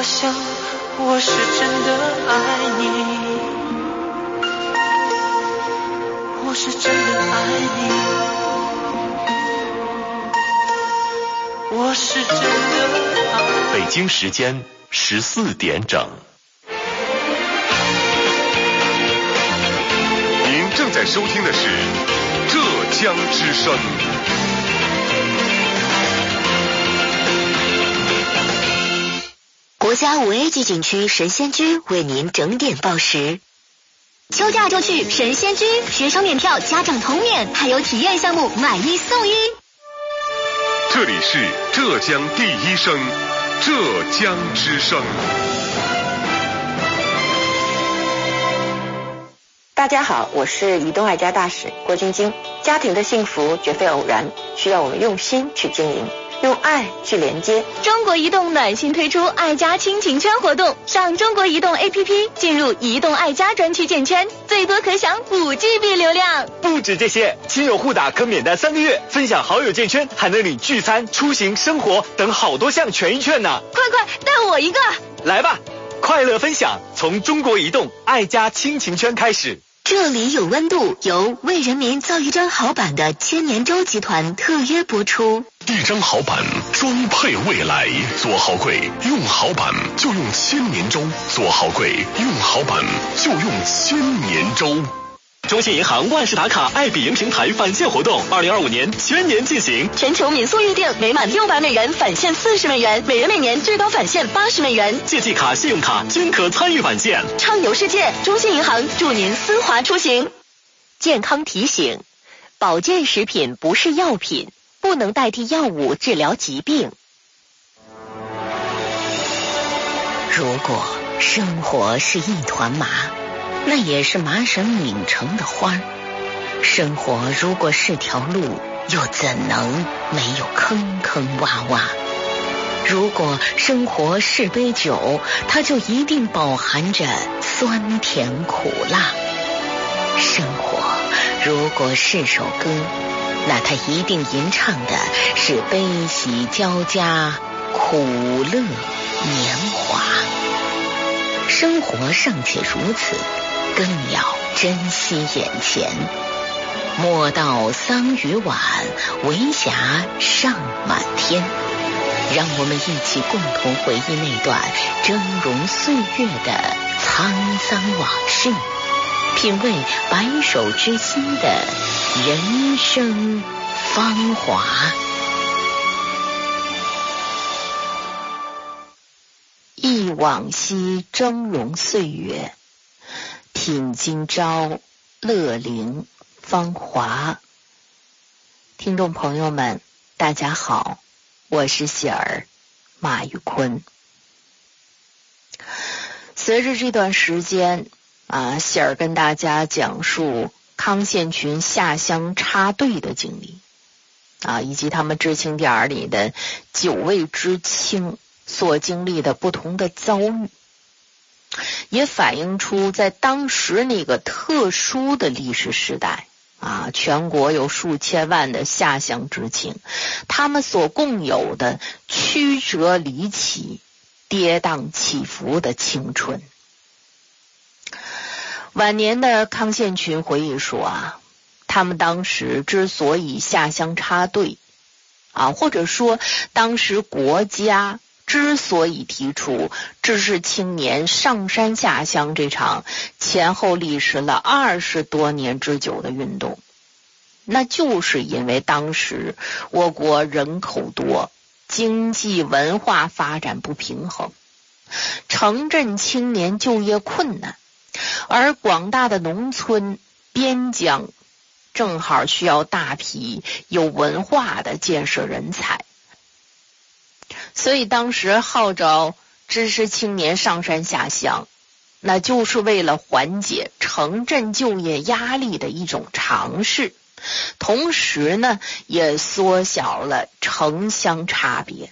我想我是真的爱你，我是真的爱你，我是真的爱你。 北京时间14点整。 您正在收听的是浙江之声。 国家5A 级景区神仙居为您整点报时。 休假就去神仙居，学生免票，家长同免，还有体验项目买1送1。 这里是浙江第一声，浙江之声。 大家好，我是移动爱家大使郭晶晶。家庭的幸福绝非偶然，需要我们用心去经营，用爱去连接。 中国移动暖心推出爱家亲情圈活动，上中国移动 APP 进入移动爱家专区建圈，最多可享5GB 流量。 不止这些，亲友互打可免单3个月，分享好友建圈还能领聚餐、出行、生活等好多项权益券呢。 快带我一个！ 来吧，快乐分享从中国移动爱家亲情圈开始。 这里有温度，由为人民造一张好板的千年舟集团特约播出。 一张好板，装配未来。做好柜，用好板就用千年舟；做好柜，用好板就用千年舟。 中信银行万事达卡爱彼迎平台返现活动，2025年全年进行， 全球民宿预订每满600美元返现40美元，每人每年最高返现80美元， 借记卡、信用卡均可参与返现。 畅游世界，中信银行祝您丝滑出行。 健康提醒：保健食品不是药品，不能代替药物治疗疾病。如果生活是一团麻，那也是麻绳拧成的花儿。生活如果是条路，又怎能没有坑坑洼洼？如果生活是杯酒，它就一定饱含着酸甜苦辣。生活如果是首歌，那它一定吟唱的是悲喜交加，苦乐年华。生活尚且如此，更要珍惜眼前。莫道桑榆晚，为霞尚满天。让我们一起共同回忆那段峥嵘岁月的沧桑往事，品味白首之心的人生芳华。忆往昔峥嵘岁月，品今朝乐龄芳华。听众朋友们，大家好，我是喜儿马玉坤。随着这段时间喜儿跟大家讲述康宪群下乡插队的经历以及他们知青点里的9位知青所经历的不同的遭遇，也反映出在当时那个特殊的历史时代全国有数千万的下乡知青，他们所共有的曲折离奇、跌宕起伏的青春。晚年的康宪群回忆说他们当时之所以下乡插队或者说当时国家之所以提出知识青年上山下乡这场前后历时了20多年之久的运动，那就是因为当时我国人口多，经济文化发展不平衡，城镇青年就业困难，而广大的农村边疆正好需要大批有文化的建设人才。所以当时号召知识青年上山下乡，那就是为了缓解城镇就业压力的一种尝试，同时呢也缩小了城乡差别。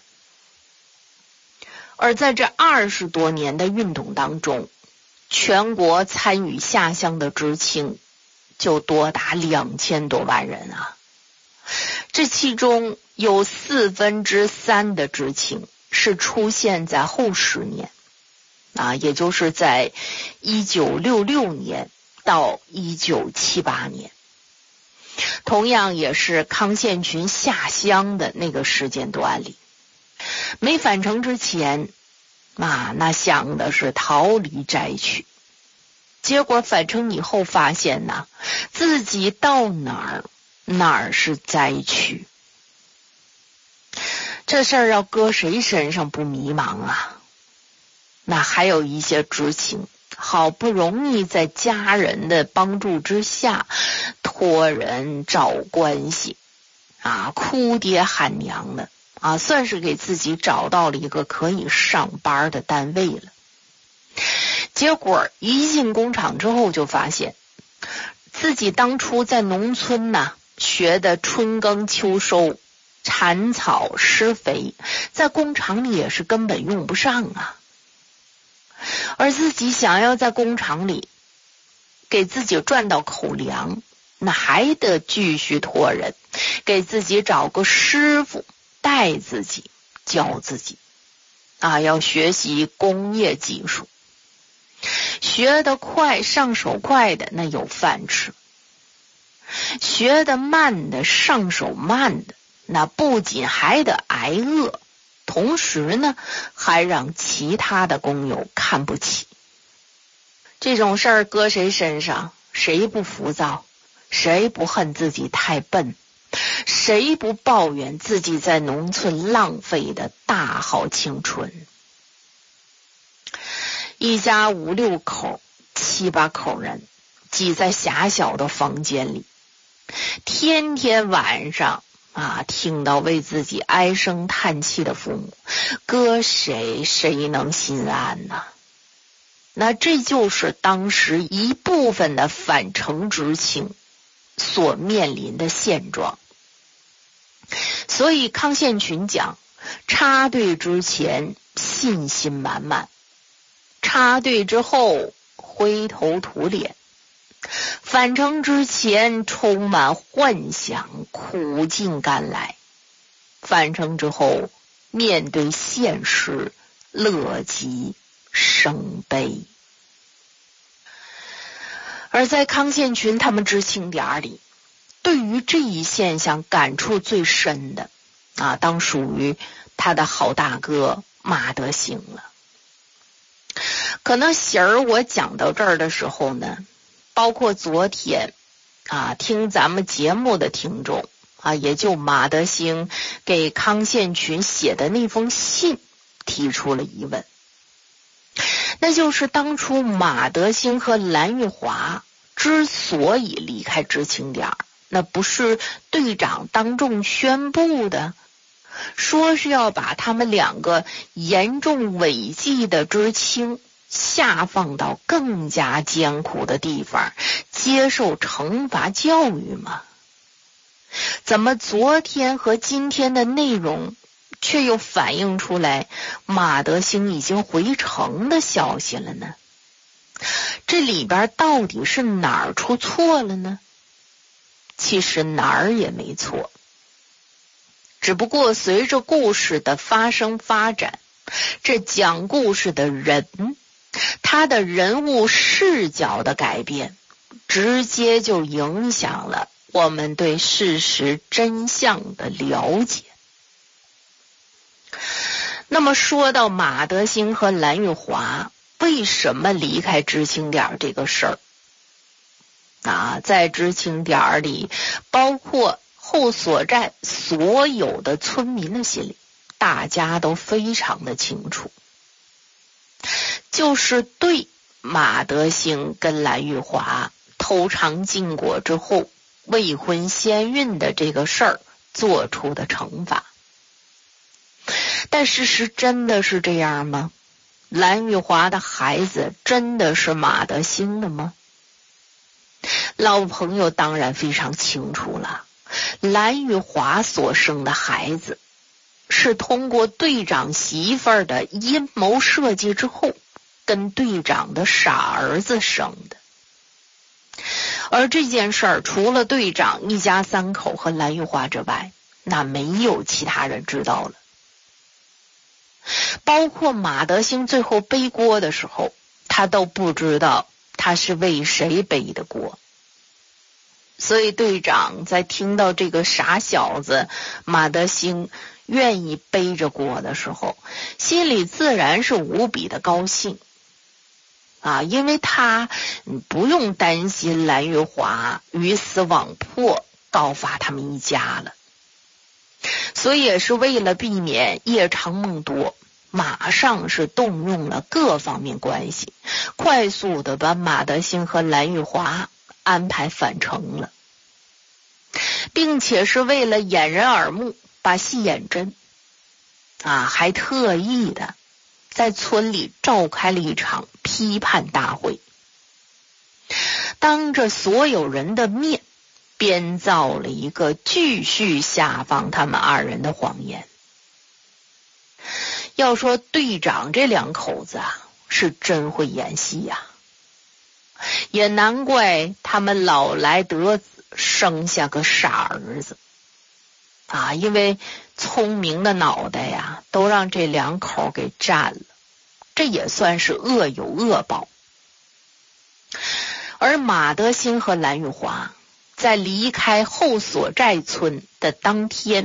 而在这20多年的运动当中，全国参与下乡的知青就多达2000多万人这其中有3/4的知青是出现在后10年， 也就是在1966年到1978年，同样也是康宪群下乡的那个时间段里。没返程之前那想的是逃离灾区，结果返程以后发现自己到哪儿是灾区。这事儿要搁谁身上不迷茫啊？那还有一些知青好不容易在家人的帮助之下托人找关系哭爹喊娘的算是给自己找到了一个可以上班的单位了。结果一进工厂之后就发现自己当初在农村学的春耕秋收、铲草施肥，在工厂里也是根本用不上而自己想要在工厂里给自己赚到口粮，那还得继续托人给自己找个师傅带自己教自己要学习工业技术，学得快上手快的那有饭吃，学得慢的上手慢的那不仅还得挨饿，同时还让其他的工友看不起。这种事儿搁谁身上，谁不浮躁？谁不恨自己太笨？谁不抱怨自己在农村浪费的大好青春？一家5、6口、7、8口人挤在狭小的房间里，天天晚上听到为自己唉声叹气的父母，搁谁能心安呢？那这就是当时一部分的返城知青所面临的现状。所以康宪群讲，插队之前信心满满，插队之后灰头土脸，返程之前充满幻想，苦尽甘来，返程之后面对现实，乐极生悲。而在康宪群他们知青点里，对于这一现象感触最深的当属于他的好大哥马德兴了。可能我讲到这儿的时候包括昨天听咱们节目的听众也就马德兴给康宪群写的那封信提出了疑问，那就是当初马德兴和蓝玉华之所以离开知青点，那不是队长当众宣布的，说是要把他们2个严重违纪的知青下放到更加艰苦的地方接受惩罚教育吗？怎么昨天和今天的内容却又反映出来马德兴已经回城的消息了呢？这里边到底是哪儿出错了呢？其实哪儿也没错，只不过随着故事的发生发展，这讲故事的人他的人物视角的改变，直接就影响了我们对事实真相的了解。那么说到马德兴和蓝玉华为什么离开知青点这个事儿在知青点里，包括后所在所有的村民的心里，大家都非常的清楚，就是对马德兴跟蓝玉华偷尝禁果之后未婚先孕的这个事儿做出的惩罚。但事实真的是这样吗？蓝玉华的孩子真的是马德兴的吗？老朋友当然非常清楚了，蓝玉华所生的孩子是通过队长媳妇儿的阴谋设计之后跟队长的傻儿子生的。而这件事儿除了队长一家3口和蓝玉华之外，那没有其他人知道了。 包括马德兴最后背锅的时候，他都不知道他是为谁背的锅。所以队长在听到这个傻小子马德兴愿意背着锅的时候，心里自然是无比的高兴啊，因为他不用担心蓝玉华鱼死网破告发他们一家了。所以也是为了避免夜长梦多，马上是动用了各方面关系，快速的把马德兴和蓝玉华安排返程了，并且是为了掩人耳目，把戏演真啊，还特意的在村里召开了一场批判大会，当着所有人的面编造了一个继续下放他们二人的谎言。要说队长这两口子啊，是真会演戏呀，也难怪他们老来得子，生下个傻儿子啊，因为聪明的脑袋呀都让这两口给占了，这也算是恶有恶报。而马德兴和蓝玉华在离开后所寨村的当天，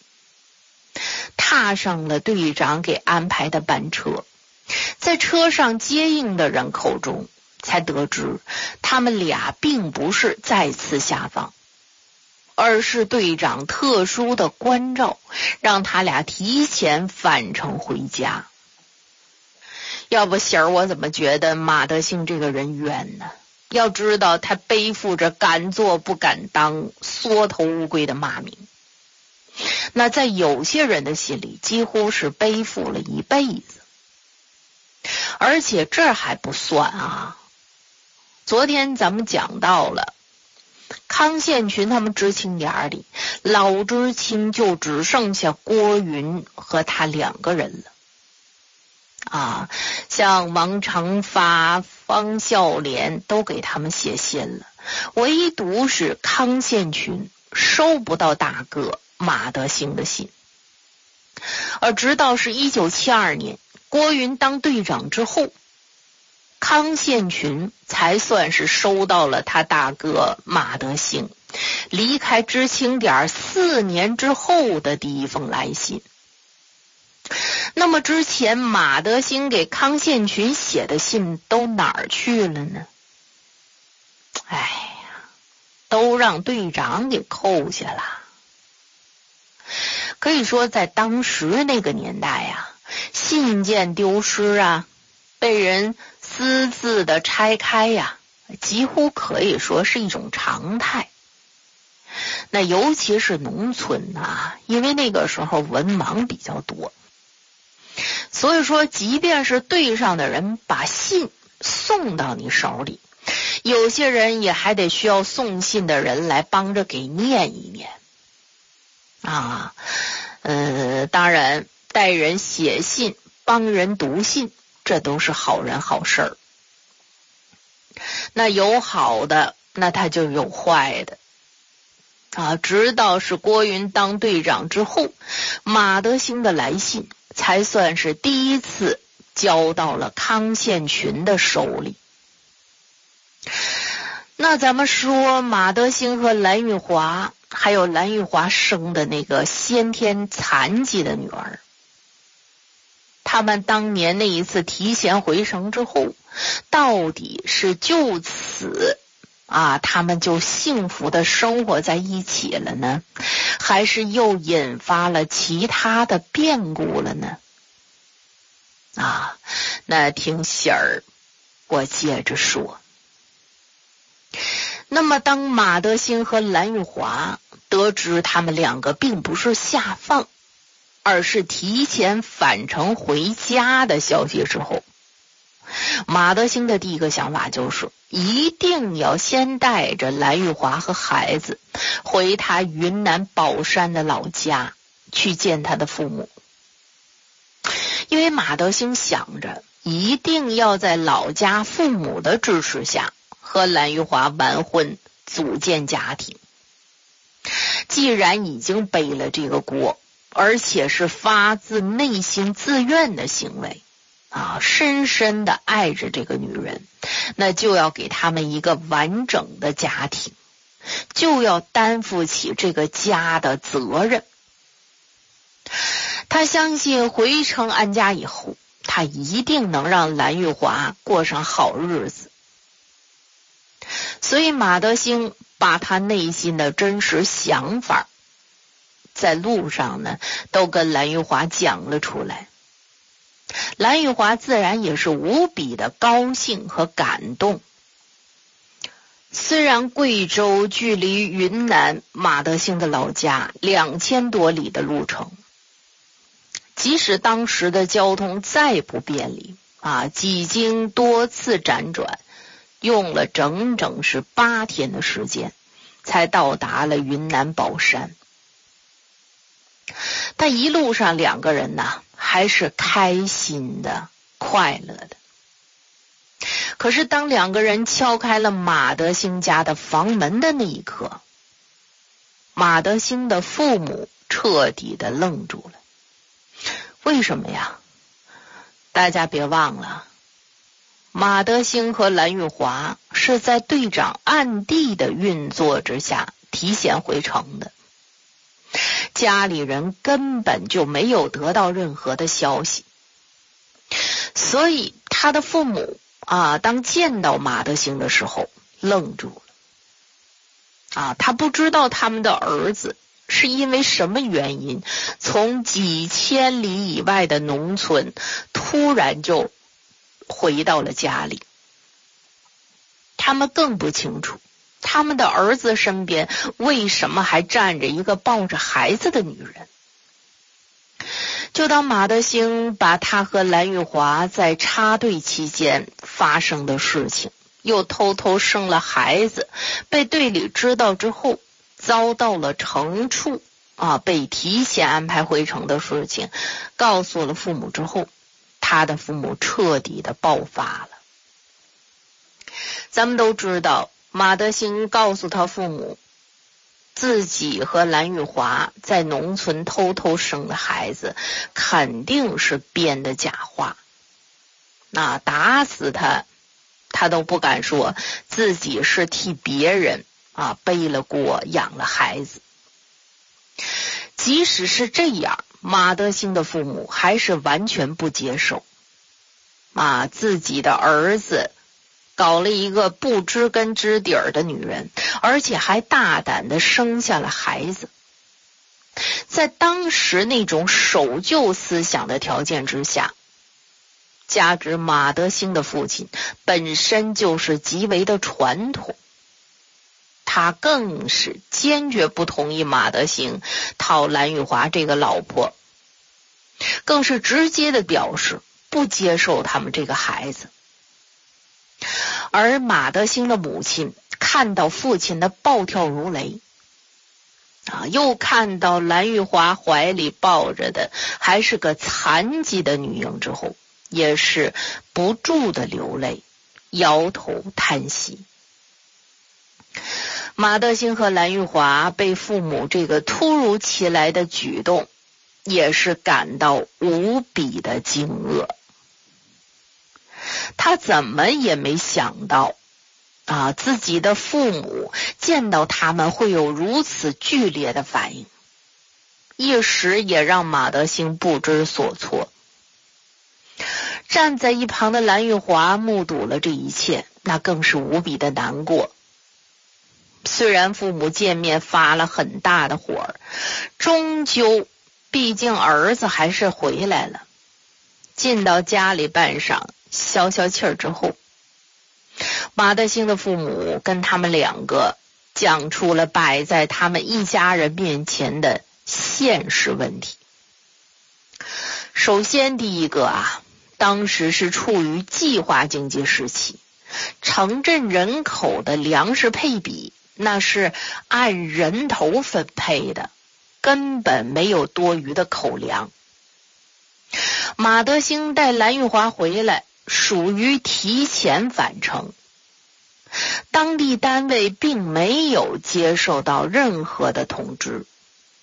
踏上了队长给安排的班车，在车上接应的人口中才得知，他们俩并不是再次下放，而是队长特殊的关照，让他俩提前返程回家。要不喜儿我怎么觉得马德兴这个人冤呢？要知道他背负着敢做不敢当、缩头乌龟的骂名，那在有些人的心里几乎是背负了一辈子。而且这还不算啊，昨天咱们讲到了康宪群他们知青点里，老知青就只剩下郭云和他两个人了啊，像王长发、方孝廉都给他们写信了，唯独是康宪群收不到大哥马德兴的信。而直到是1972年郭云当队长之后，康宪群才算是收到了他大哥马德兴离开知青点4年之后的第一封来信。那么之前马德兴给康宪群写的信都哪儿去了呢？哎呀，都让队长给扣下了。可以说在当时那个年代啊，信件丢失啊，被人私自的拆开呀，几乎可以说是一种常态。那尤其是农村啊，因为那个时候文盲比较多，所以说即便是队上的人把信送到你手里，有些人也还得需要送信的人来帮着给念一念啊。当然带人写信帮人读信，这都是好人好事儿。那有好的，那他就有坏的啊。直到是郭云当队长之后，马德兴的来信才算是第一次交到了康宪群的手里。那咱们说马德兴和蓝玉华，还有蓝玉华生的那个先天残疾的女儿，他们当年那一次提前回城之后，到底是就此他们就幸福的生活在一起了呢，还是又引发了其他的变故了呢？那听喜儿我接着说。那么当马德兴和蓝玉华得知他们两个并不是下放，而是提前返程回家的消息之后，马德兴的第一个想法就是一定要先带着蓝玉华和孩子回他云南保山的老家去见他的父母。因为马德兴想着一定要在老家父母的支持下和蓝玉华完婚，组建家庭。既然已经背了这个锅， 而且是发自内心自愿的行为深深的爱着这个女人，那就要给他们一个完整的家庭，就要担负起这个家的责任。他相信回城安家以后，他一定能让蓝玉华过上好日子。所以马德兴把他内心的真实想法在路上呢都跟蓝玉华讲了出来。蓝玉华自然也是无比的高兴和感动。虽然贵州距离云南马德兴的老家2000多里的路程，即使当时的交通再不便利几经多次辗转，用了整整是8天的时间才到达了云南保山。但一路上两个人还是开心的快乐的。可是当两个人敲开了马德兴家的房门的那一刻，马德兴的父母彻底的愣住了。为什么呀？大家别忘了，马德兴和蓝玉华是在队长暗地的运作之下提前回城的，家里人根本就没有得到任何的消息。所以他的父母当见到马德兴的时候愣住了他不知道他们的儿子是因为什么原因从几千里以外的农村突然就回到了家里。他们更不清楚他们的儿子身边为什么还站着一个抱着孩子的女人。就当马德兴把他和蓝玉华在插队期间发生的事情，又偷偷生了孩子，被队里知道之后遭到了惩处被提前安排回城的事情告诉了父母之后，他的父母彻底的爆发了。咱们都知道马德兴告诉他父母自己和蓝玉华在农村偷偷生的孩子肯定是编的假话，打死他都不敢说自己是替别人背了锅养了孩子。即使是这样，马德兴的父母还是完全不接受自己的儿子搞了一个不知根知底儿的女人，而且还大胆的生下了孩子。在当时那种守旧思想的条件之下，加之马德兴的父亲本身就是极为的传统，他更是坚决不同意马德兴讨蓝玉华这个老婆，更是直接的表示不接受他们这个孩子。而马德兴的母亲看到父亲的暴跳如雷又看到蓝玉华怀里抱着的还是个残疾的女婴之后，也是不住的流泪，摇头叹息。马德兴和蓝玉华被父母这个突如其来的举动也是感到无比的惊愕。他怎么也没想到自己的父母见到他们会有如此剧烈的反应，一时也让马德兴不知所措。站在一旁的蓝玉华目睹了这一切，那更是无比的难过。虽然父母见面发了很大的火，终究毕竟儿子还是回来了。进到家里半晌消消气儿之后，马德兴的父母跟他们两个讲出了摆在他们一家人面前的现实问题。首先第一个当时是处于计划经济时期，城镇人口的粮食配比那是按人头分配的，根本没有多余的口粮。马德兴带蓝玉华回来属于提前返程，当地单位并没有接受到任何的通知。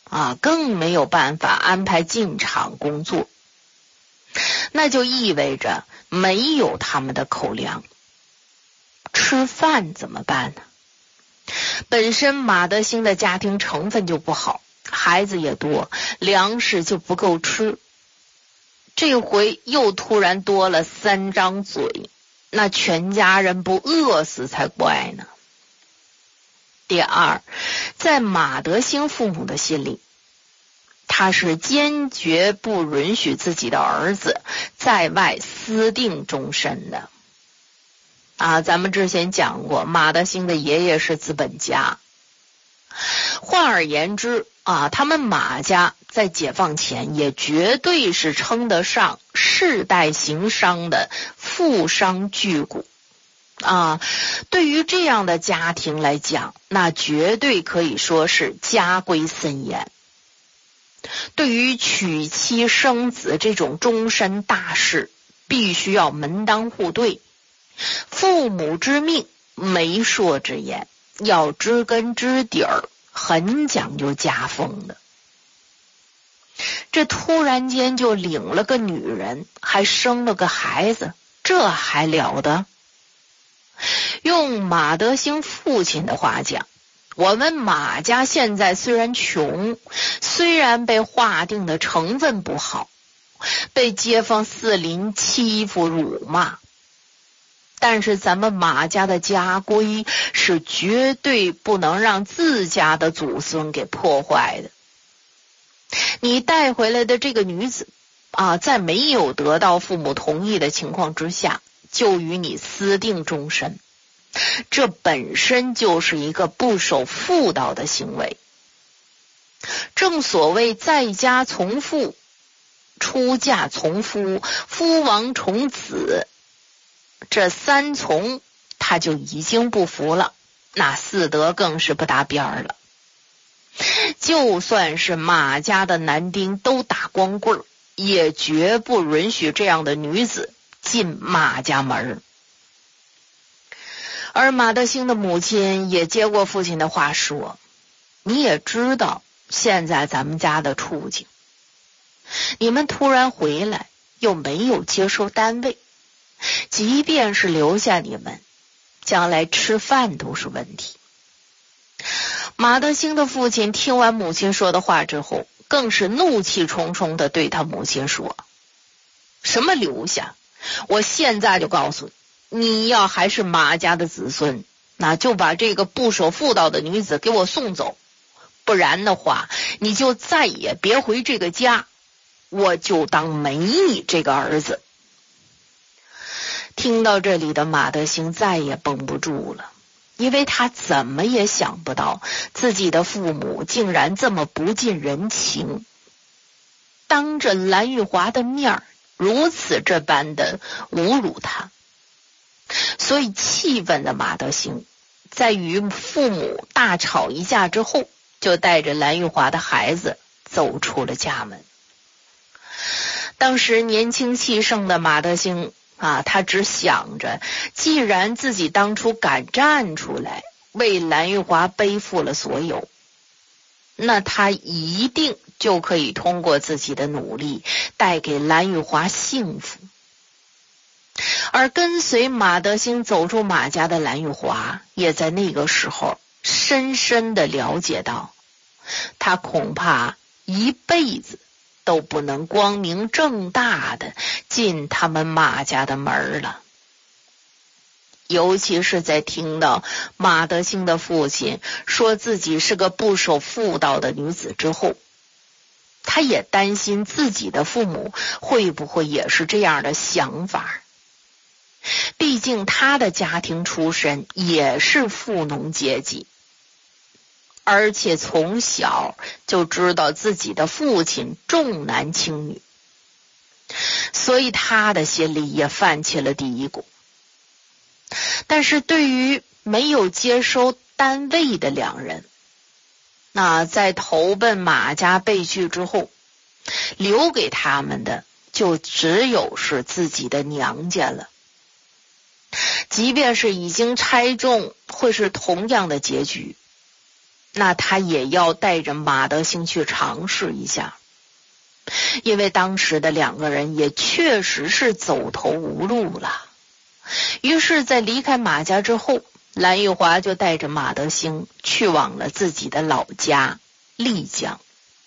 更没有办法安排进厂工作，那就意味着没有他们的口粮，吃饭怎么办呢？本身马德兴的家庭成分就不好，孩子也多，粮食就不够吃，这回又突然多了3张嘴，那全家人不饿死才怪呢。第二，在马德兴父母的心里，他是坚决不允许自己的儿子在外私定终身的。咱们之前讲过，马德兴的爷爷是资本家。换而言之他们马家在解放前也绝对是称得上世代行商的富商巨贾。对于这样的家庭来讲，那绝对可以说是家规森严。对于娶妻生子这种终身大事，必须要门当户对，父母之命，媒妁之言，要知根知底儿，很讲究家风的。这突然间就领了个女人，还生了个孩子，这还了得？用马德兴父亲的话讲，我们马家现在虽然穷，虽然被划定的成分不好，被街坊四邻欺负辱骂，但是咱们马家的家规是绝对不能让自家的祖孙给破坏的。你带回来的这个女子在没有得到父母同意的情况之下，就与你私定终身，这本身就是一个不守妇道的行为。正所谓在家从父，出嫁从夫，夫亡从子，这3从他就已经不服了，那4德更是不搭边了。就算是马家的男丁都打光棍，也绝不允许这样的女子进马家门。而马德兴的母亲也接过父亲的话说，你也知道现在咱们家的处境，你们突然回来又没有接收单位，即便是留下你们，将来吃饭都是问题。马德兴的父亲听完母亲说的话之后，更是怒气冲冲地对他母亲说，什么留下？我现在就告诉你，你要还是马家的子孙，那就把这个不守妇道的女子给我送走，不然的话，你就再也别回这个家，我就当没你这个儿子。听到这里的马德兴再也绷不住了，因为他怎么也想不到自己的父母竟然这么不近人情，当着蓝玉华的面如此这般的侮辱他。所以气愤的马德兴在与父母大吵一架之后，就带着蓝玉华的孩子走出了家门。当时年轻气盛的马德兴他只想着，既然自己当初敢站出来为蓝玉华背负了所有，那他一定就可以通过自己的努力带给蓝玉华幸福。而跟随马德兴走出马家的蓝玉华，也在那个时候深深地了解到，他恐怕一辈子都不能光明正大的进他们马家的门了。尤其是在听到马德兴的父亲说自己是个不守妇道的女子之后，他也担心自己的父母会不会也是这样的想法。毕竟他的家庭出身也是富农阶级，而且从小就知道自己的父亲重男轻女，所以他的心里也泛起了嘀咕。但是对于没有接收单位的两人，那在投奔马家被拒之后，留给他们的就只有是自己的娘家了。即便是已经拆中，会是同样的结局。 那他也要带着马德兴去尝试一下，因为当时的两个人也确实是走投无路了。于是在离开马家之后，蓝玉华就带着马德兴去往了自己的老家丽江。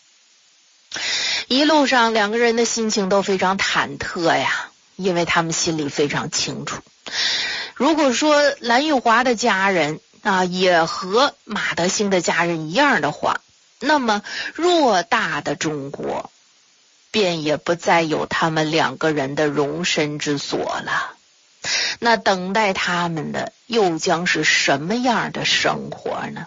一路上两个人的心情都非常忐忑呀，因为他们心里非常清楚，如果说蓝玉华的家人也和马德兴的家人一样的话，那么偌大的中国便也不再有他们两个人的容身之所了。那等待他们的又将是什么样的生活呢？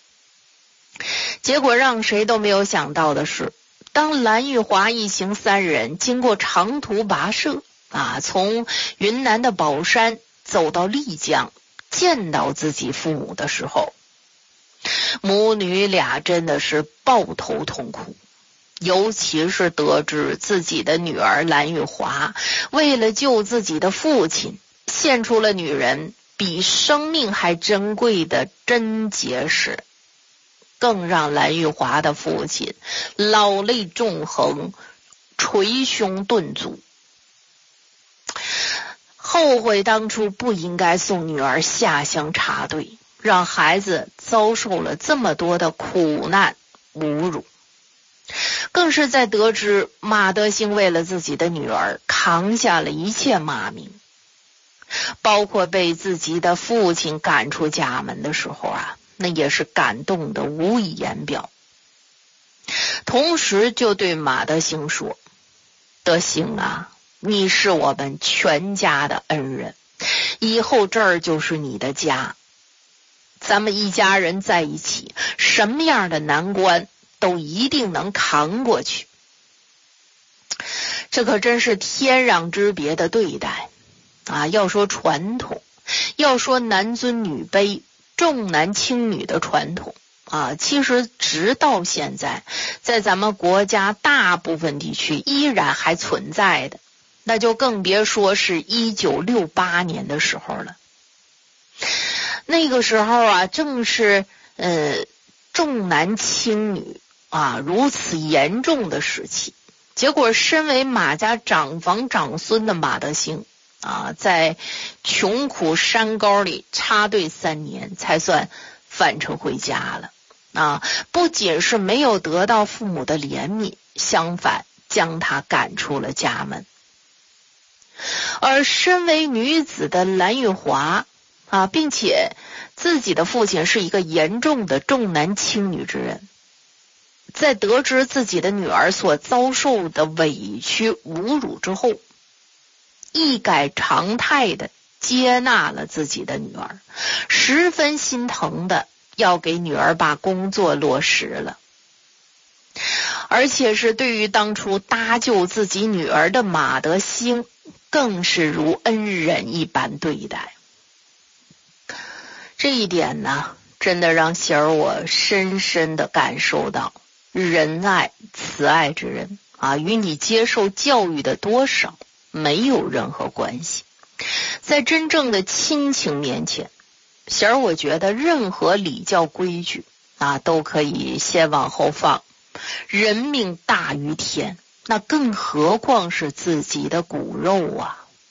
结果让谁都没有想到的是，当蓝玉华一行三人经过长途跋涉从云南的保山走到丽江，见到自己父母的时候，母女俩真的是抱头痛哭。尤其是得知自己的女儿蓝玉华为了救自己的父亲，献出了女人比生命还珍贵的贞洁时，更让蓝玉华的父亲老泪纵横，捶胸顿足，后悔当初不应该送女儿下乡插队，让孩子遭受了这么多的苦难侮辱。更是在得知马德兴为了自己的女儿扛下了一切骂名，包括被自己的父亲赶出家门的时候那也是感动的无以言表。同时就对马德兴说，德兴你是我们全家的恩人，以后这儿就是你的家，咱们一家人在一起，什么样的难关都一定能扛过去。这可真是天壤之别的对待要说传统，要说男尊女卑、重男轻女的传统其实直到现在在咱们国家大部分地区依然还存在的，那就更别说是1968年的时候了。那个时候正是重男轻女如此严重的时期。结果身为马家长房长孙的马德兴在穷苦山沟里插队3年才算返程回家了不仅是没有得到父母的怜悯，相反将他赶出了家门。而身为女子的蓝玉华并且自己的父亲是一个严重的重男轻女之人，在得知自己的女儿所遭受的委屈侮辱之后，一改常态的接纳了自己的女儿，十分心疼的要给女儿把工作落实了，而且是对于当初搭救自己女儿的马德兴更是如恩人一般对待。这一点真的让喜儿我深深的感受到，仁爱慈爱之人与你接受教育的多少没有任何关系。在真正的亲情面前，喜儿我觉得任何礼教规矩都可以先往后放，人命大于天，那更何况是自己的骨肉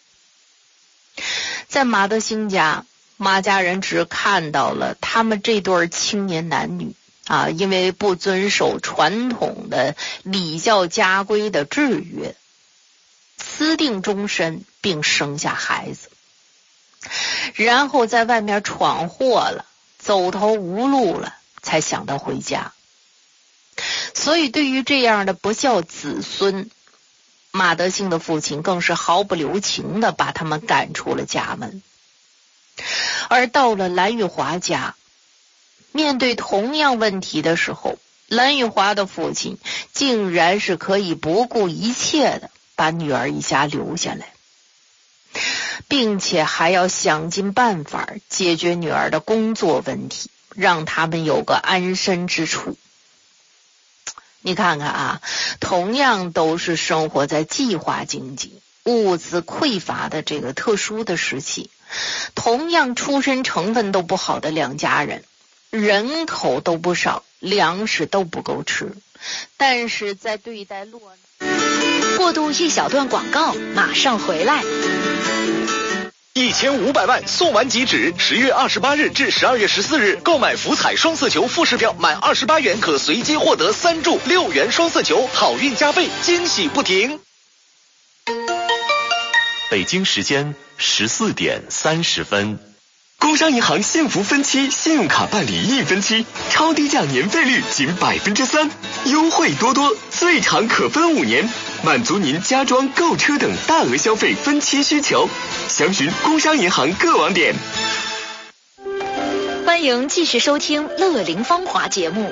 在马德兴家，马家人只看到了他们这对青年男女因为不遵守传统的礼教家规的制约，私定终身并生下孩子，然后在外面闯祸了，走投无路了，才想到回家。所以对于这样的不孝子孙，马德兴的父亲更是毫不留情地把他们赶出了家门。而到了蓝玉华家，面对同样问题的时候，蓝玉华的父亲竟然是可以不顾一切的把女儿一家留下来，并且还要想尽办法解决女儿的工作问题，让他们有个安身之处。你看看同样都是生活在计划经济、物资匮乏的这个特殊的时期，同样出身成分都不好的两家人， 人口都不少，粮食都不够吃，但是在对待落过渡一小段广告，马上回来。 1500万送完即止，10月28日至12月14日，购买福彩双色球复式票满28元可随机获得3注6元双色球，好运加倍，惊喜不停。 北京时间14点30分。 工商银行幸福分期信用卡办理1分期，超低价年费率仅3%，优惠多多，最长可分5年，满足您家装、购车等大额消费分期需求。详询工商银行各网点。 欢迎继续收听《乐龄芳华》节目。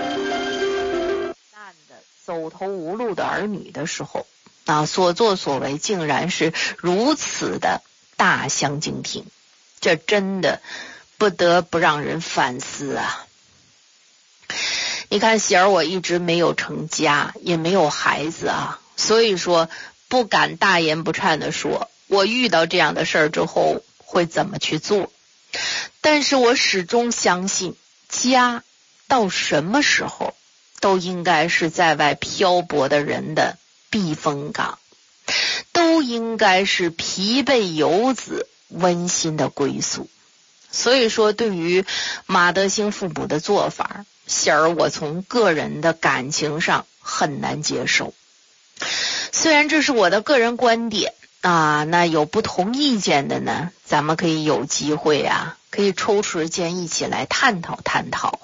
走投无路的儿女的时候所作所为竟然是如此的大相径庭，这真的不得不让人反思啊！你看喜儿我一直没有成家，也没有孩子所以说不敢大言不惭的说我遇到这样的事儿之后会怎么去做，但是我始终相信家到什么时候都应该是在外漂泊的人的避风港，都应该是疲惫游子温馨的归宿。所以说对于马德兴父母的做法，喜儿我从个人的感情上很难接受。虽然这是我的个人观点那有不同意见的呢，咱们可以有机会可以抽时间一起来探讨探讨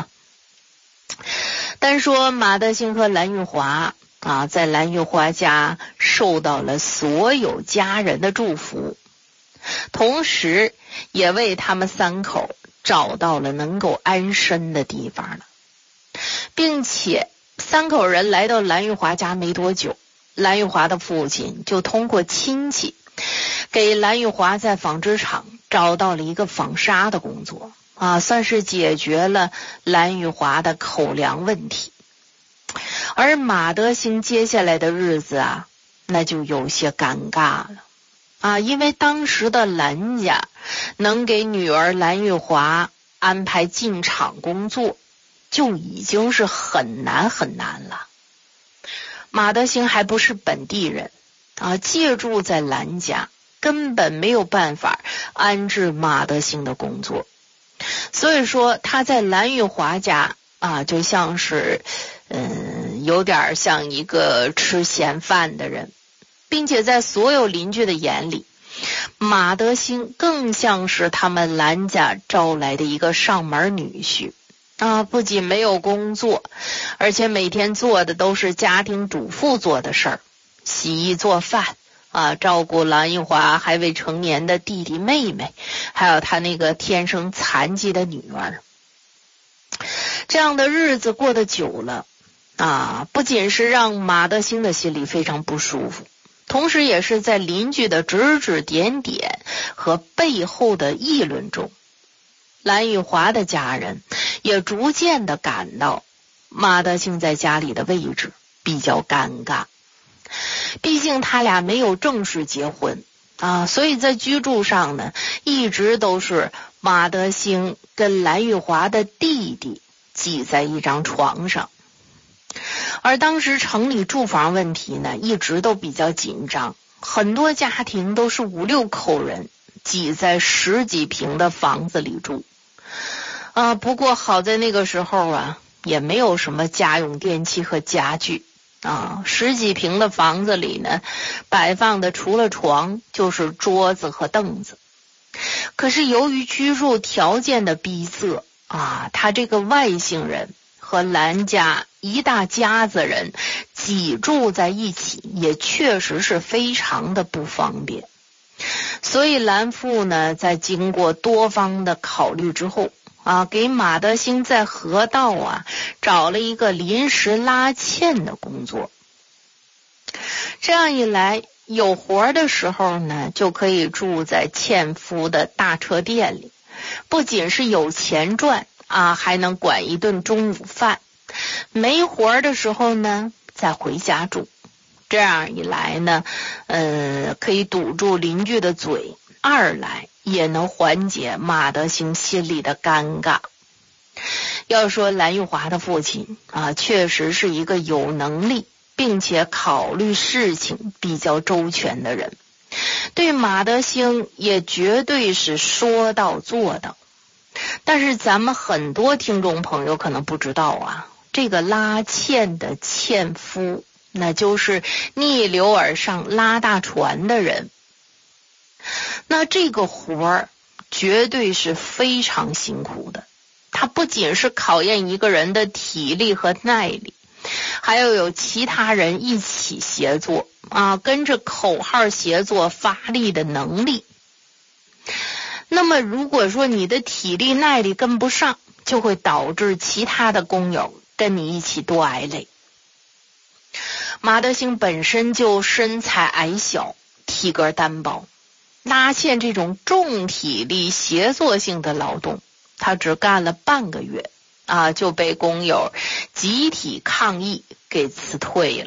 单说马德兴和蓝玉华在蓝玉华家受到了所有家人的祝福，同时也为他们3口找到了能够安身的地方了，并且3口人来到蓝玉华家没多久，蓝玉华的父亲就通过亲戚给蓝玉华在纺织厂找到了一个纺纱的工作算是解决了蓝玉华的口粮问题。而马德兴接下来的日子那就有些尴尬了因为当时的蓝家能给女儿蓝玉华安排进厂工作就已经是很难很难了。马德兴还不是本地人借住在蓝家根本没有办法安置马德兴的工作，所以说他在蓝玉华家就像是有点像一个吃闲饭的人，并且在所有邻居的眼里，马德兴更像是他们蓝家招来的一个上门女婿不仅没有工作，而且每天做的都是家庭主妇做的事儿，洗衣做饭照顾蓝玉华还未成年的弟弟妹妹，还有他那个天生残疾的女儿。这样的日子过得久了不仅是让马德兴的心里非常不舒服，同时也是在邻居的指指点点和背后的议论中，蓝玉华的家人也逐渐的感到马德兴在家里的位置比较尴尬。毕竟他俩没有正式结婚所以在居住上呢，一直都是马德兴跟蓝玉华的弟弟挤在一张床上。而当时城里住房问题呢，一直都比较紧张，很多家庭都是5、6口人挤在10几平的房子里住不过好在那个时候也没有什么家用电器和家具10几平的房子里呢，摆放的除了床就是桌子和凳子。可是由于居住条件的逼仄他这个外姓人和蓝家一大家子人挤住在一起，也确实是非常的不方便。所以蓝父呢，在经过多方的考虑之后给马德兴在河道找了一个临时拉纤的工作。这样一来，有活的时候呢，就可以住在纤夫的大车店里，不仅是有钱赚还能管一顿中午饭。没活的时候呢，再回家住。这样一来呢，可以堵住邻居的嘴，二来也能缓解马德兴心里的尴尬。 要说蓝玉华的父亲确实是一个有能力并且考虑事情比较周全的人，对马德兴也绝对是说到做到。但是咱们很多听众朋友可能不知道这个拉纤的纤夫，那就是逆流而上拉大船的人。那这个活儿绝对是非常辛苦的，它不仅是考验一个人的体力和耐力，还要有其他人一起协作跟着口号协作发力的能力。那么如果说你的体力耐力跟不上，就会导致其他的工友跟你一起多挨累。马德兴本身就身材矮小，体格单薄，拉纤这种重体力协作性的劳动，他只干了半个月就被工友集体抗议给辞退了。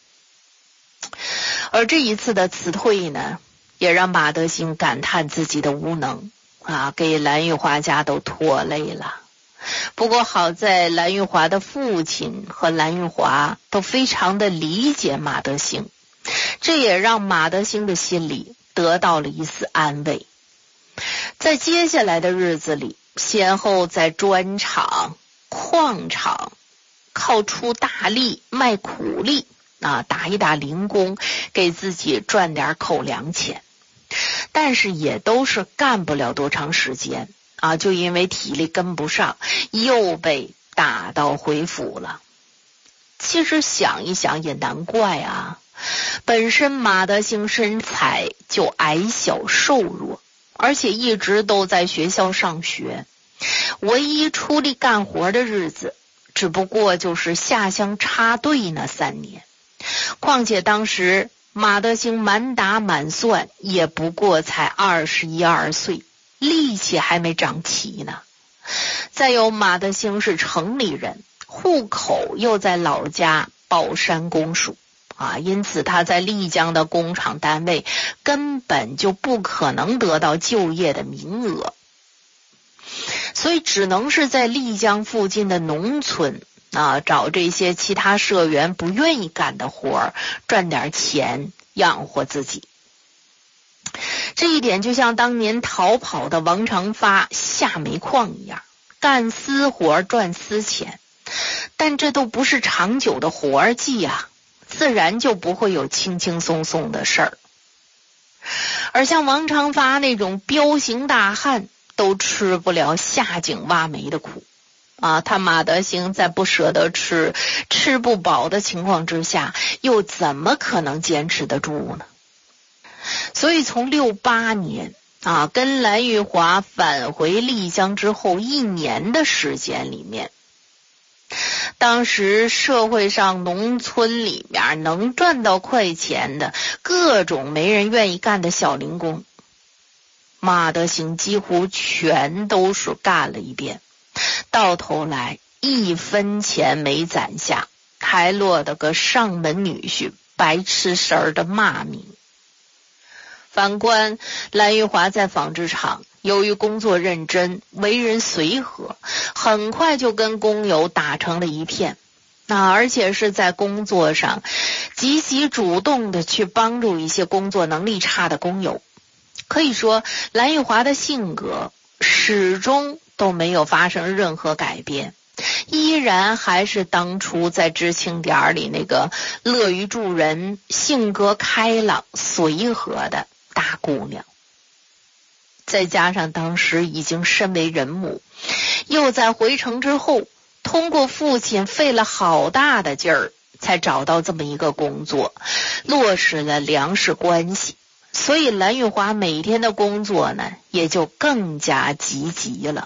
而这一次的辞退呢，也让马德兴感叹自己的无能给蓝玉华家都拖累了。不过好在蓝玉华的父亲和蓝玉华都非常的理解马德兴，这也让马德兴的心里得到了一丝安慰。在接下来的日子里，先后在砖厂、矿场靠出大力卖苦力打一打零工，给自己赚点口粮钱。但是也都是干不了多长时间就因为体力跟不上，又被打道回府了。其实想一想也难怪本身马德兴身材就矮小瘦弱，而且一直都在学校上学，唯一出力干活的日子只不过就是下乡插队那3年。况且当时马德兴满打满算也不过才21、22岁，力气还没长齐呢。再有马德兴是城里人，户口又在老家宝山公署因此他在丽江的工厂单位根本就不可能得到就业的名额，所以只能是在丽江附近的农村找这些其他社员不愿意干的活儿，赚点钱养活自己。这一点就像当年逃跑的王长发下煤矿一样，干私活赚私钱，但这都不是长久的活计自然就不会有轻轻松松的事儿。而像王长发那种彪形大汉都吃不了下井挖煤的苦他马德兴在不舍得吃不饱的情况之下，又怎么可能坚持得住呢？所以从68年跟蓝玉华返回丽江之后1年的时间里面，当时社会上农村里面能赚到快钱的各种没人愿意干的小零工，马德兴几乎全都是干了一遍，到头来1分钱没攒下，还落得个上门女婿白吃食儿的骂名。反观蓝玉华在纺织厂，由于工作认真，为人随和，很快就跟工友打成了一片而且是在工作上积极主动的去帮助一些工作能力差的工友。可以说蓝玉华的性格始终都没有发生任何改变，依然还是当初在知青点里那个乐于助人、性格开朗随和的大姑娘。再加上当时已经身为人母，又在回城之后通过父亲费了好大的劲儿才找到这么一个工作，落实了粮食关系，所以蓝玉华每天的工作呢也就更加积极了。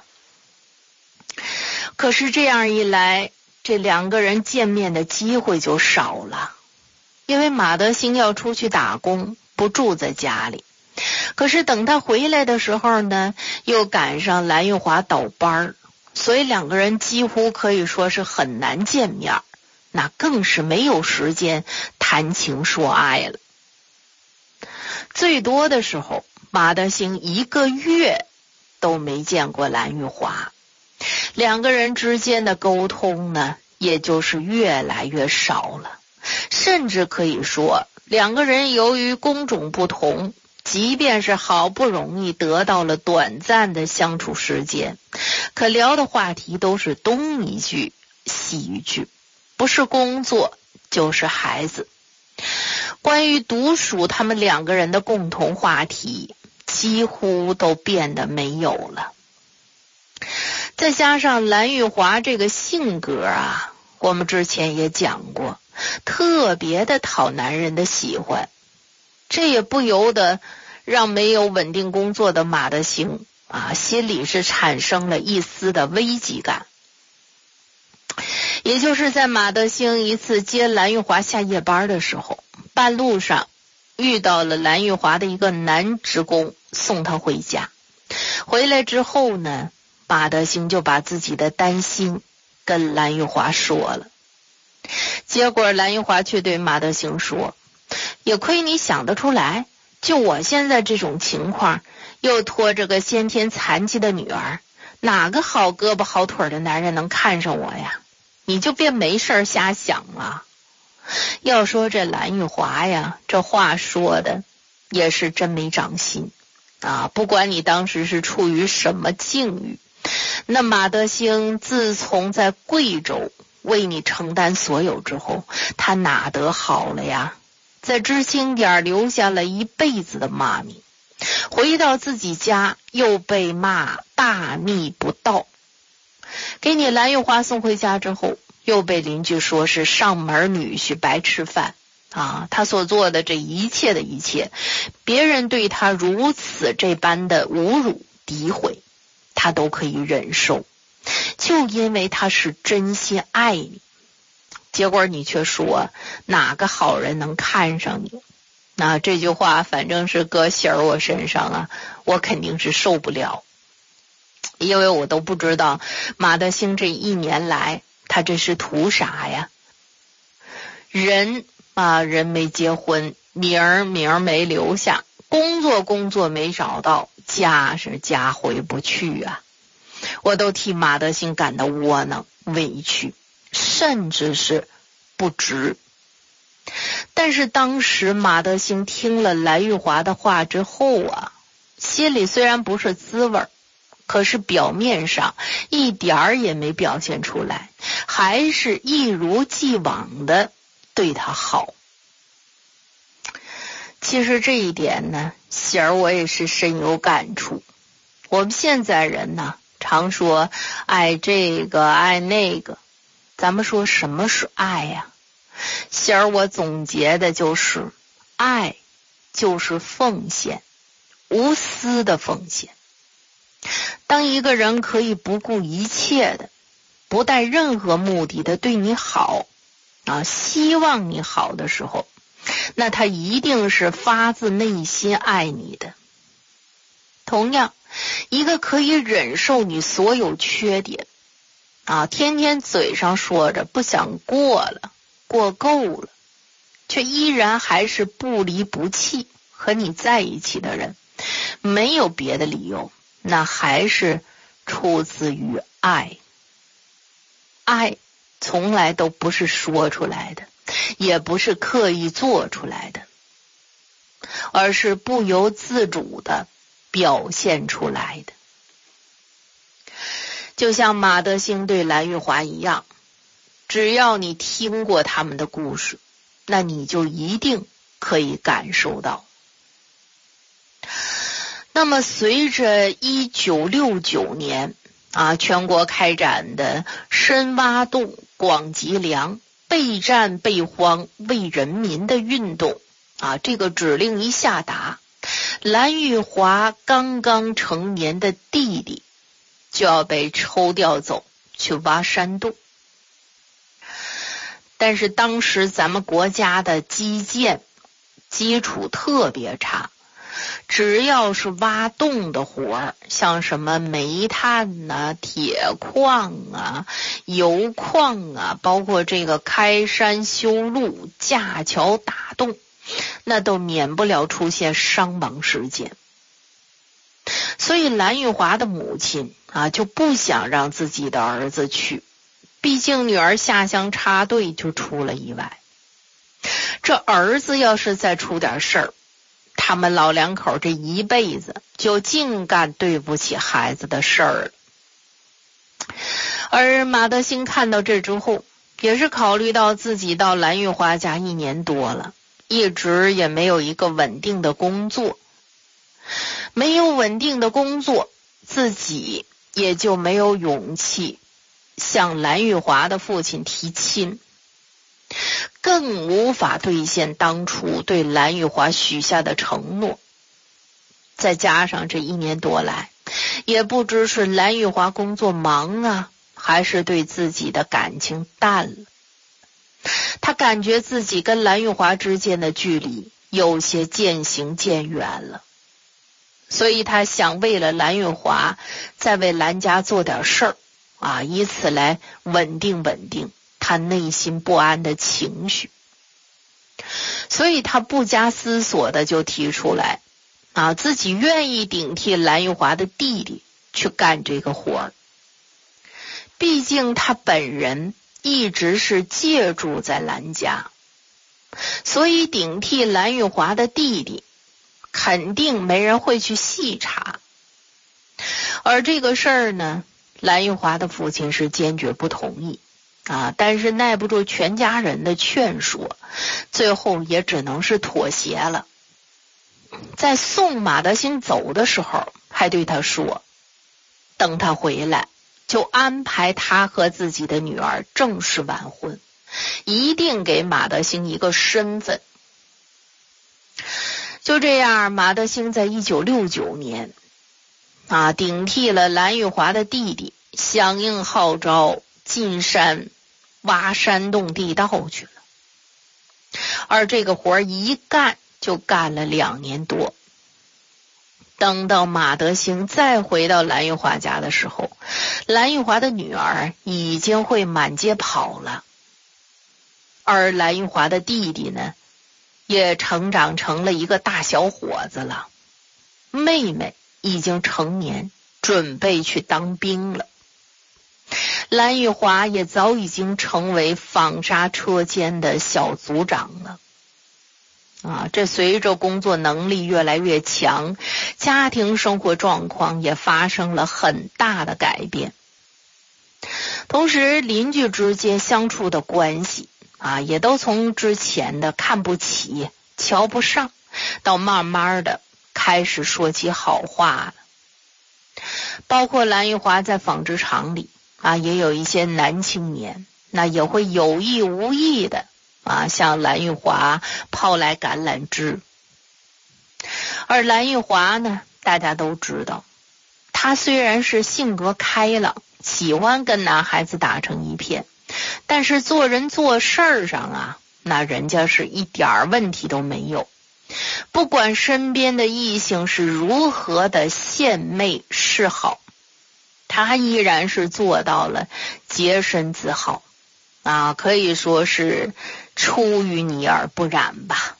可是这样一来，这2个人见面的机会就少了，因为马德兴要出去打工，不住在家里。可是等他回来的时候呢，又赶上蓝玉华倒班，所以2个人几乎可以说是很难见面，那更是没有时间谈情说爱了。最多的时候，马德兴1个月都没见过蓝玉华。 两个人之间的沟通呢，也就是越来越少了。甚至可以说，两个人由于工种不同，即便是好不容易得到了短暂的相处时间，可聊的话题都是东一句西一句，不是工作就是孩子。关于独属他们两个人的共同话题，几乎都变得没有了。再加上蓝玉华这个性格啊，我们之前也讲过，特别的讨男人的喜欢，这也不由得让没有稳定工作的马德兴心里是产生了一丝的危机感。也就是在马德兴一次接蓝玉华下夜班的时候，半路上遇到了蓝玉华的一个男职工送他回家。回来之后呢，马德兴就把自己的担心跟蓝玉华说了。结果蓝玉华却对马德兴说，也亏你想得出来，就我现在这种情况，又拖着个先天残疾的女儿，哪个好胳膊好腿的男人能看上我呀？你就别没事瞎想了。要说这蓝玉华呀，这话说的也是真没长心不管你当时是处于什么境遇，那马德兴自从在贵州为你承担所有之后，他哪得好了呀？在知青点留下了一辈子的骂名，回到自己家又被骂大逆不道。给你蓝玉华送回家之后，又被邻居说是上门女婿白吃饭他所做的这一切的一切，别人对他如此这般的侮辱诋毁，他都可以忍受，就因为他是真心爱你。结果你却说哪个好人能看上你？那这句话反正是搁喜儿我身上我肯定是受不了。因为我都不知道马德兴这一年来他这是图啥呀？人没结婚，名没留下，工作没找到，家是家回不去我都替马德兴感到窝囊委屈，甚至是不值。但是当时马德兴听了蓝玉华的话之后心里虽然不是滋味，可是表面上一点儿也没表现出来，还是一如既往的对他好。其实这一点呢，喜儿我也是深有感触。我们现在人呢，常说爱这个爱那个，咱们说什么是爱呀？喜儿我总结的就是爱就是奉献，无私的奉献。当一个人可以不顾一切的，不带任何目的的对你好希望你好的时候，那他一定是发自内心爱你的。同样，一个可以忍受你所有缺点天天嘴上说着不想过了，过够了，却依然还是不离不弃和你在一起的人，没有别的理由，那还是出自于爱。爱从来都不是说出来的，也不是刻意做出来的，而是不由自主的表现出来的。就像马德兴对蓝玉华一样，只要你听过他们的故事，那你就一定可以感受到。那么随着1969年全国开展的深挖洞广积粮备战备荒为人民的运动这个指令一下达，蓝玉华刚刚成年的弟弟就要被抽调走去挖山洞。但是当时咱们国家的基建基础特别差，只要是挖洞的活像什么煤炭铁矿油矿包括这个开山修路架桥打洞，那都免不了出现伤亡事件。 所以蓝玉华的母亲就不想让自己的儿子去，毕竟女儿下乡插队就出了意外，这儿子要是再出点事儿，他们老两口这一辈子就净干对不起孩子的事儿了。而马德兴看到这之后，也是考虑到自己到蓝玉华家1年多了，一直也没有一个稳定的工作，没有稳定的工作，自己也就没有勇气向蓝玉华的父亲提亲，更无法兑现当初对蓝玉华许下的承诺。再加上这1年多来，也不知是蓝玉华工作忙还是对自己的感情淡了，他感觉自己跟蓝玉华之间的距离有些渐行渐远了，所以他想为了蓝玉华再为蓝家做点事儿以此来稳定他内心不安的情绪。所以他不加思索的就提出来自己愿意顶替蓝玉华的弟弟去干这个活儿。毕竟他本人一直是借住在蓝家，所以顶替蓝玉华的弟弟肯定没人会去细查。而这个事儿呢，蓝玉华的父亲是坚决不同意但是耐不住全家人的劝说，最后也只能是妥协了。在送马德兴走的时候，还对他说，等他回来就安排他和自己的女儿正式完婚，一定给马德兴一个身份。就这样，马德兴在1969年顶替了蓝玉华的弟弟，响应号召进山挖山洞地道去了。而这个活一干就干了2年多。等到马德兴再回到蓝玉华家的时候，蓝玉华的女儿已经会满街跑了，而蓝玉华的弟弟呢，也成长成了一个大小伙子了。妹妹已经成年，准备去当兵了。蓝玉华也早已经成为纺纱车间的小组长了。这随着工作能力越来越强，家庭生活状况也发生了很大的改变。同时邻居之间相处的关系也都从之前的看不起瞧不上，到慢慢的开始说起好话了。包括蓝玉华在纺织厂里也有一些男青年也会有意无意的向蓝玉华抛来橄榄枝。而蓝玉华呢，大家都知道，他虽然是性格开朗，喜欢跟男孩子打成一片，但是做人做事上那人家是一点问题都没有。不管身边的异性是如何的献媚示好，他依然是做到了洁身自好可以说是出淤泥而不染吧。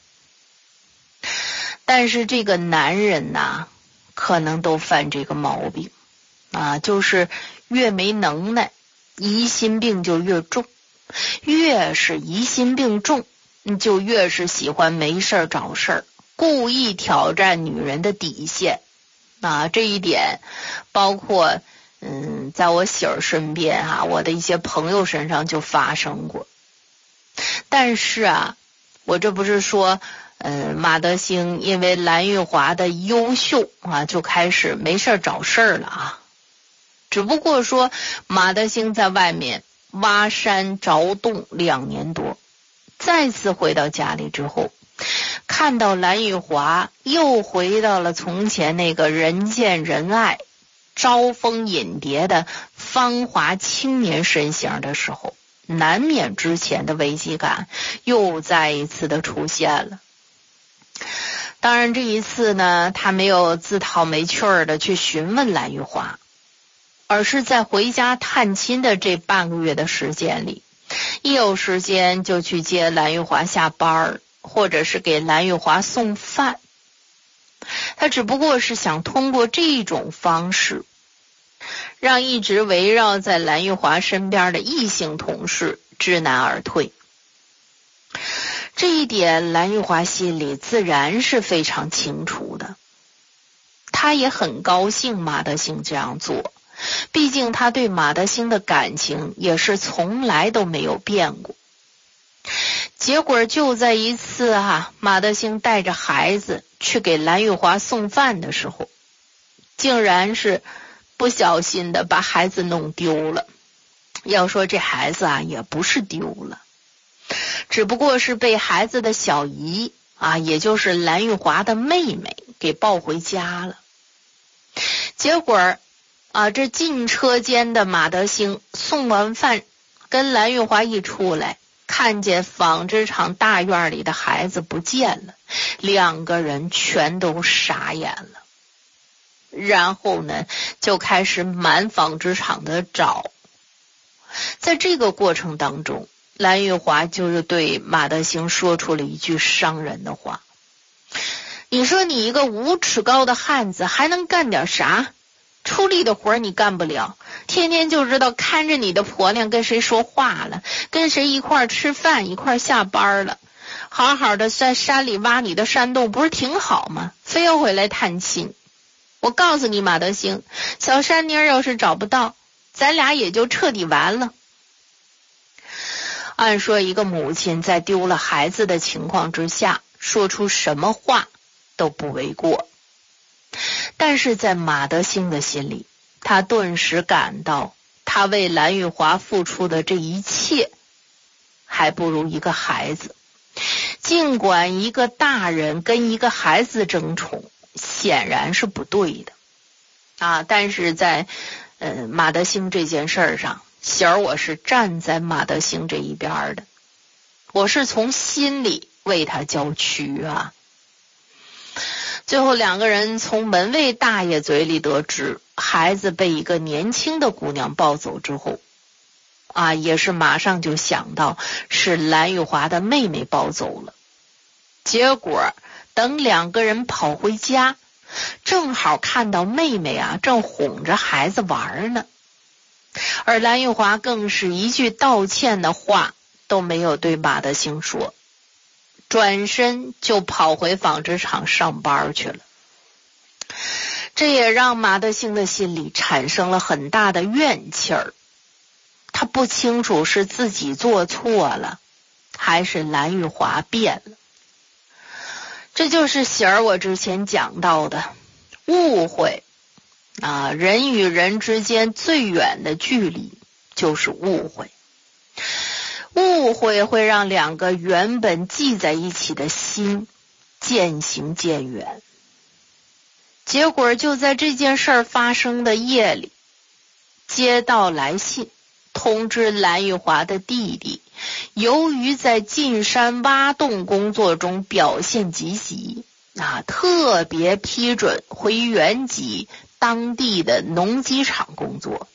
但是这个男人可能都犯这个毛病就是越没能耐，疑心病就越重，越是疑心病重，就越是喜欢没事找事儿，故意挑战女人的底线这一点包括在我媳儿身边我的一些朋友身上就发生过。但是我这不是说马德兴因为蓝玉华的优秀就开始没事找事儿了只不过说马德兴在外面挖山凿洞2年多，再次回到家里之后，看到蓝玉华又回到了从前那个人见人爱招蜂引蝶的芳华青年身形的时候，难免之前的危机感又再一次的出现了。当然这一次呢，他没有自讨没趣的去询问蓝玉华，而是在回家探亲的这半个月的时间里，一有时间就去接蓝玉华下班，或者是给蓝玉华送饭。他他只不过是想通过这种方式，让一直围绕在蓝玉华身边的异性同事知难而退。这一点蓝玉华心里自然是非常清楚的，他也很高兴马德兴这样做，毕竟他对马德兴的感情也是从来都没有变过。结果就在一次马德兴带着孩子去给蓝玉华送饭的时候，竟然是不小心的把孩子弄丢了。要说这孩子也不是丢了，只不过是被孩子的小姨也就是蓝玉华的妹妹给抱回家了。结果这进车间的马德兴送完饭跟蓝玉华一出来，看见纺织厂大院里的孩子不见了，两个人全都傻眼了。然后呢，就开始满纺织厂的找。在这个过程当中，蓝玉华就是对马德兴说出了一句伤人的话：你说你一个5尺高的汉子还能干点啥？出力的活你干不了，天天就知道看着你的婆娘跟谁说话了，跟谁一块吃饭，一块下班了，好好的在山里挖你的山洞不是挺好吗？非要回来探亲。我告诉你马德兴，小山妮要是找不到，咱俩也就彻底完了。按说一个母亲在丢了孩子的情况之下，说出什么话都不为过。但是在马德兴的心里，他顿时感到他为蓝玉华付出的这一切还不如一个孩子。尽管一个大人跟一个孩子争宠显然是不对的但是在马德兴这件事上，喜儿我是站在马德兴这一边的，我是从心里为他叫屈最后两个人从门卫大爷嘴里得知孩子被一个年轻的姑娘抱走之后也是马上就想到是蓝玉华的妹妹抱走了。结果等两个人跑回家，正好看到妹妹正哄着孩子玩呢，而蓝玉华更是一句道歉的话都没有对马德兴说，转身就跑回纺织厂上班去了。这也让马德兴的心里产生了很大的怨气儿，他不清楚是自己做错了，还是蓝玉华变了。这就是喜儿我之前讲到的误会人与人之间最远的距离就是误会。误会会让两个原本系在一起的心渐行渐远。结果就在这件事发生的夜里，接到来信通知蓝玉华的弟弟，由于在进山挖洞工作中表现积极特别批准回原籍当地的农机厂工作。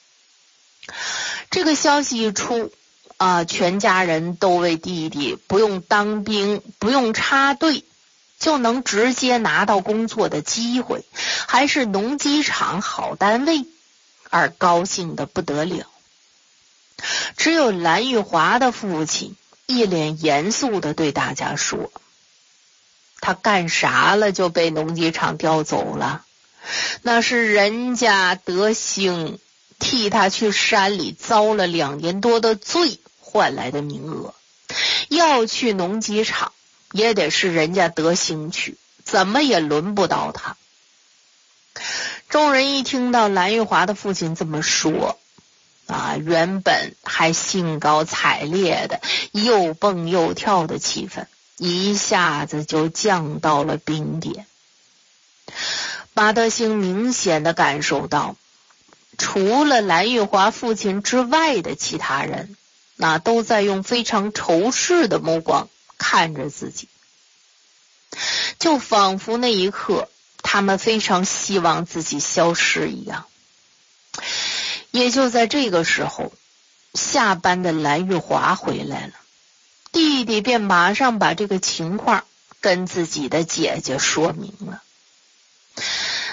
这个消息一出全家人都为弟弟不用当兵，不用插队，就能直接拿到工作的机会，还是农机厂好单位，而高兴得不得了。只有蓝玉华的父亲一脸严肃地对大家说，他干啥了就被农机厂调走了？那是人家德兴替他去山里遭了2年多的罪换来的名额，要去农机厂也得是人家德兴去，怎么也轮不到他。众人一听到蓝玉华的父亲这么说原本还兴高采烈的又蹦又跳的气氛一下子就降到了冰点。马德兴明显的感受到，除了蓝玉华父亲之外的其他人都在用非常仇视的目光看着自己，就仿佛那一刻他们非常希望自己消失一样。也就在这个时候，下班的蓝玉华回来了，弟弟便马上把这个情况跟自己的姐姐说明了。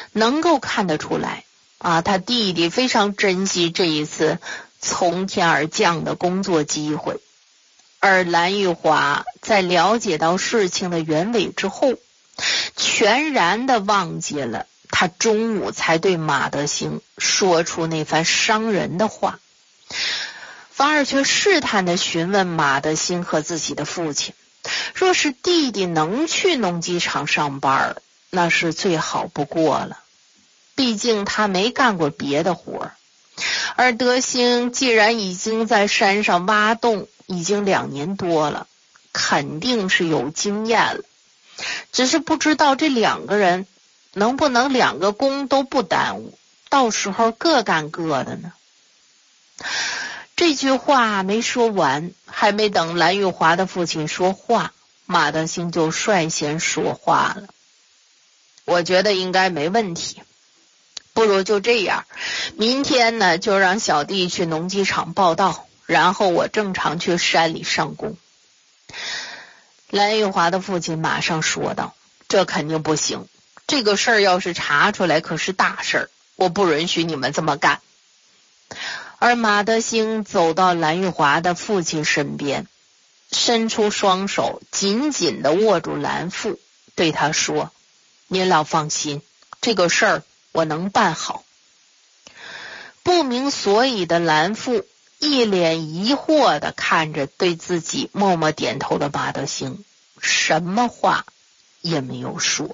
能够看得出来他弟弟非常珍惜这一次从天而降的工作机会。而蓝玉华在了解到事情的原委之后，全然的忘记了他中午才对马德兴说出那番伤人的话，反而却试探地询问马德兴和自己的父亲，若是弟弟能去农机厂上班，那是最好不过了，毕竟他没干过别的活，而德兴既然已经在山上挖洞已经2年多了，肯定是有经验了，只是不知道这2个人能不能2个工都不耽误，到时候各干各的呢。这句话没说完，还没等蓝玉华的父亲说话，马德兴就率先说话了。我觉得应该没问题，不如就这样，明天呢就让小弟去农机厂报到，然后我正常去山里上工。蓝玉华的父亲马上说道，这肯定不行，这个事儿要是查出来可是大事儿，我不允许你们这么干。而马德兴走到蓝玉华的父亲身边，伸出双手紧紧地握住蓝父，对他说，您老放心，这个事儿我能办好。不明所以的蓝父一脸疑惑地看着对自己默默点头的马德兴，什么话也没有说。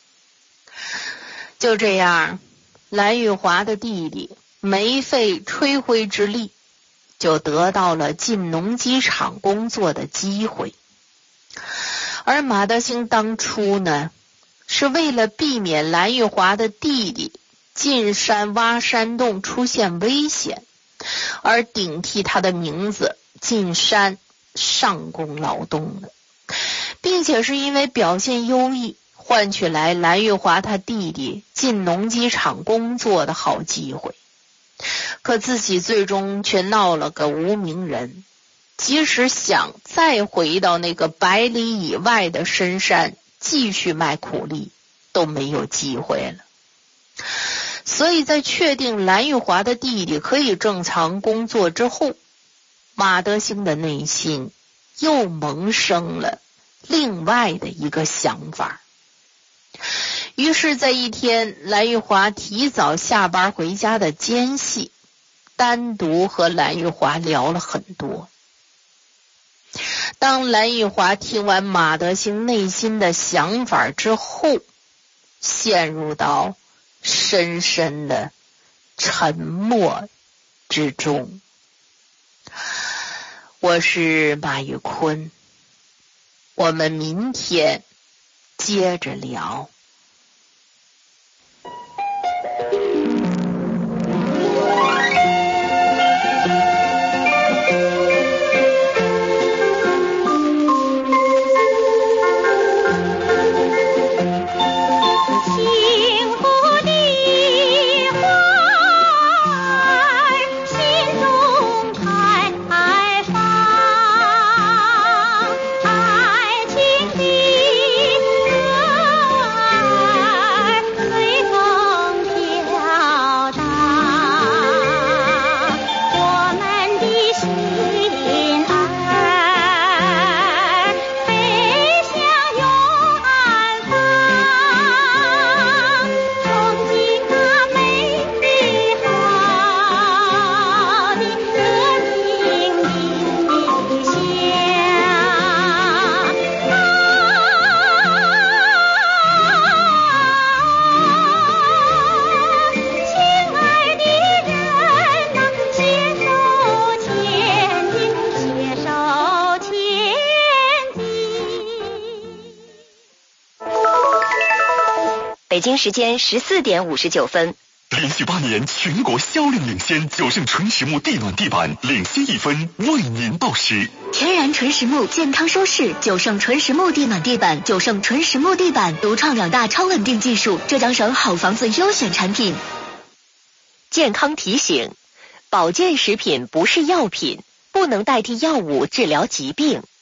就这样，蓝玉华的弟弟没费吹灰之力就得到了进农机厂工作的机会。而马德兴当初呢，是为了避免蓝玉华的弟弟进山挖山洞出现危险，而顶替他的名字进山上工劳动的，并且是因为表现优异换取来蓝玉华他弟弟进农机厂工作的好机会。可自己最终却闹了个无名人，即使想再回到那个100里以外的深山继续卖苦力都没有机会了。所以在确定蓝玉华的弟弟可以正常工作之后，马德兴的内心又萌生了另外的一个想法。于是在一天蓝玉华提早下班回家的间隙，单独和蓝玉华聊了很多。当蓝玉华听完马德兴内心的想法之后，陷入到深深的沉默之中。我是马玉坤，我们明天接着聊。 北京时间14点59分。 连续8年全国销量领先，9胜纯实木地暖地板领先1分，为您报时。 天然纯实木，健康舒适，9胜纯实木地暖地板，9胜纯实木地板独创2大超稳定技术，浙江省好房子优选产品。 健康提醒：保健食品不是药品，不能代替药物治疗疾病。